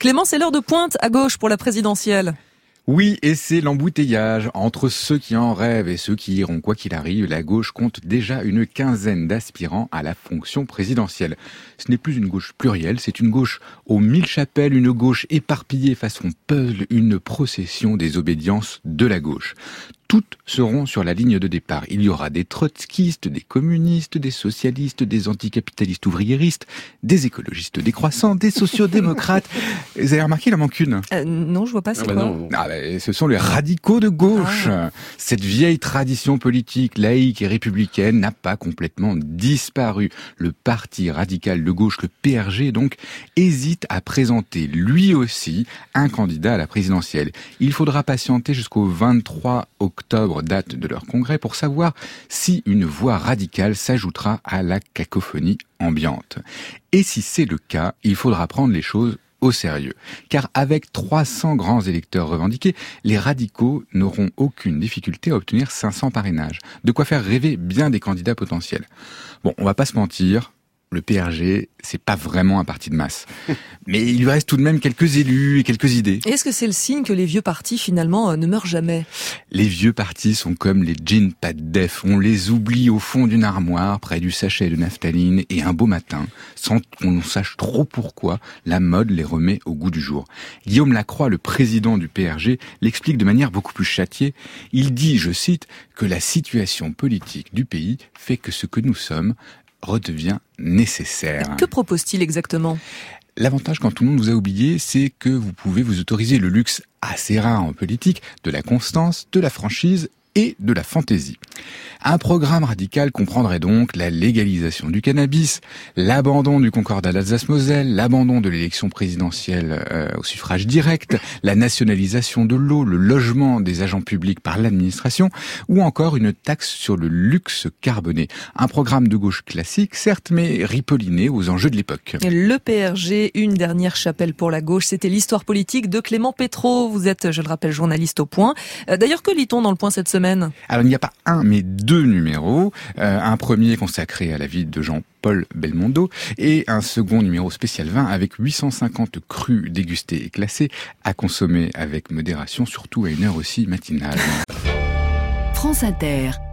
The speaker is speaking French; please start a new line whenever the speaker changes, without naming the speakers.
Clément, c'est l'heure de pointe à gauche pour la présidentielle.
Oui, et c'est l'embouteillage. Entre ceux qui en rêvent et ceux qui iront quoi qu'il arrive, la gauche compte déjà une quinzaine d'aspirants à la fonction présidentielle. Ce n'est plus une gauche plurielle, c'est une gauche aux 1000 chapelles, une gauche éparpillée façon puzzle, une procession des obédiences de la gauche. Toutes seront sur la ligne de départ. Il y aura des trotskistes, des communistes, des socialistes, des anticapitalistes ouvriéristes, des écologistes décroissants, des sociodémocrates. Vous avez remarqué, il en manque une.
Non, je vois pas, c'est quoi
non. Ce sont les radicaux de gauche. Cette vieille tradition politique laïque et républicaine n'a pas complètement disparu. Le parti radical de gauche, le PRG donc, hésite à présenter lui aussi un candidat à la présidentielle. Il faudra patienter jusqu'au 23 octobre, date de leur congrès, pour savoir si une voix radicale s'ajoutera à la cacophonie ambiante. Et si c'est le cas, il faudra prendre les choses au sérieux. Car avec 300 grands électeurs revendiqués, les radicaux n'auront aucune difficulté à obtenir 500 parrainages. De quoi faire rêver bien des candidats potentiels. Bon, on va pas se mentir, le PRG, c'est pas vraiment un parti de masse. Mais il lui reste tout de même quelques élus et quelques idées.
Est-ce que c'est le signe que les vieux partis, finalement, ne meurent jamais ?
Les vieux partis sont comme les jeans pas de def. On les oublie au fond d'une armoire, près du sachet de naphtaline, et un beau matin, sans qu'on sache trop pourquoi, la mode les remet au goût du jour. Guillaume Lacroix, le président du PRG, l'explique de manière beaucoup plus châtiée. Il dit, je cite, que la situation politique du pays fait que ce que nous sommes redevient nécessaire.
Que propose-t-il exactement ?
L'avantage, quand tout le monde vous a oublié, c'est que vous pouvez vous autoriser le luxe assez rare en politique de la constance, de la franchise et de la fantaisie. Un programme radical comprendrait donc la légalisation du cannabis, l'abandon du concordat d'Alsace-Moselle, l'abandon de l'élection présidentielle au suffrage direct, la nationalisation de l'eau, le logement des agents publics par l'administration, ou encore une taxe sur le luxe carboné. Un programme de gauche classique, certes, mais ripolliné aux enjeux de l'époque.
Le PRG, une dernière chapelle pour la gauche, c'était l'histoire politique de Clément Pétreau. Vous êtes, je le rappelle, journaliste au Point. D'ailleurs, que lit-on dans le Point cette semaine ?
Alors, il n'y a pas un, mais deux numéros. Un premier consacré à la vie de Jean-Paul Belmondo et un second numéro spécial vin avec 850 crus dégustés et classés à consommer avec modération, surtout à une heure aussi matinale.
France Inter.